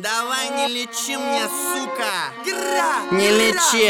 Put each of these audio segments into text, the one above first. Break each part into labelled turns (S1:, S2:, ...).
S1: Давай не лечи мне, сука. Не лечи.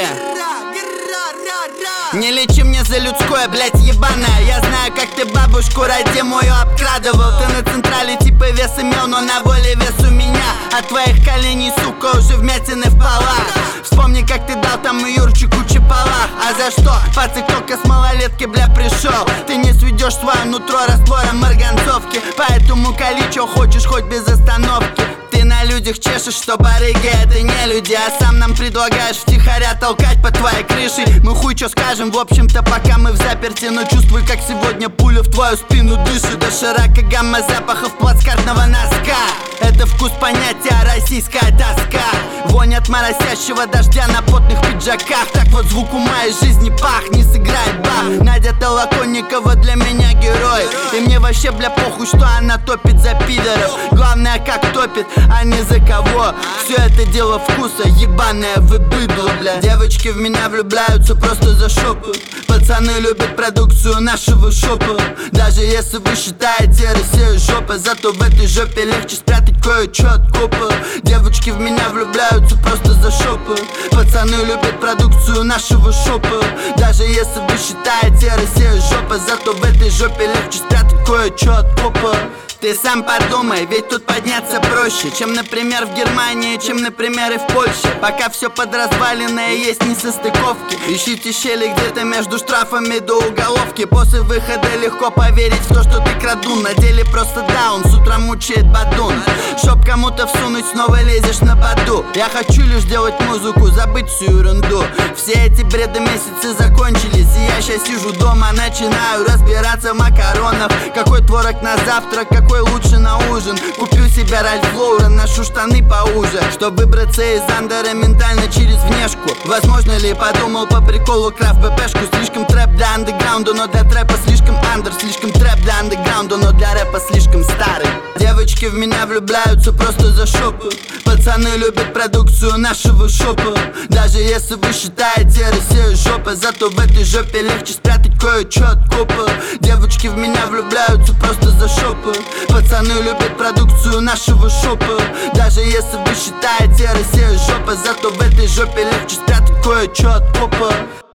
S1: Не лечи мне за людское, блять, ебаное. Я знаю, как ты бабушку родимую обкрадывал. Ты на централе типа вес имел, но на воле вес у меня. От твоих коленей, сука, уже вмятины в полах. Вспомни, как ты дал там Юрчику чапалах. А за что? Пацик только с малолетки, бля, пришел. Ты не сведешь свое нутро раствором марганцовки. Поэтому кали, чё хочешь, хоть без остановки. Ты на людях чешешь, что барыги это не люди. А сам нам предлагаешь втихаря толкать по твоей крыше. Мы хуй чё скажем, в общем-то, пока мы в заперти. Но чувствуй, как сегодня пуля в твою спину дышит. Доширака гамма запахов плацкартного носка. Это вкус понятия, российская тоска. Вонь от моросящего дождя на потных пиджаках. Так вот звук у моей жизни пах, не сыграет бах. Надя Толоконникова для меня герой. И мне вообще, бля, похуй, что она топит за пидоров. Главное, как топит, а не за кого. Все это дело вкуса, ебаное вы быдло, бля. Девочки в меня влюбляются просто за шопу. Пацаны любят продукцию нашего шопа. Даже если вы считаете Россию жопа, зато в этой жопе легче спрятать кое-что от копа. Девочки в меня влюбляются просто за шопу. Пацаны любят продукцию нашего шопа. Даже если вы считаете Россию жопа, зато в этой жопе легче спрятать кое-что от копа. Ты сам подумай, ведь тут подняться проще, чем, например, в Германии, чем, например, и в Польше. Пока все подразваленное, есть несостыковки. Ищите щели где-то между штрафами до уголовки. После выхода легко поверить в то, что ты краду. На деле просто даун, с утра мучает бадун. Чтоб кому-то всунуть, снова лезешь на поду. Я хочу лишь делать музыку, забыть всю ерунду. Все эти бреды месяцы закончились, и я сейчас сижу дома, начинаю разбираться в макаронах. Какой творог на завтрак, какой лучше на ужин. Купил себе Ральф Лоурен, ношу штаны поуже. Чтоб выбраться из андера ментально через внешку. Возможно ли, подумал по приколу, крафт БПшку. Слишком трэп для андеграунда, но для трэпа слишком андер. Слишком трэп для андеграунда, но для рэпа слишком старый. Девочки в меня влюбляются просто за шопу. Пацаны любят продукцию нашего шопа. Даже если вы считаете Россию жопа, зато в этой жопе легче спрятать кое-что от копа. Девочки в меня влюбляются просто за шопу. Пацаны любят продукцию нашего шопа. Даже если вы считаете Россию жопа, зато в этой жопе легче спрятать кое-что от копа.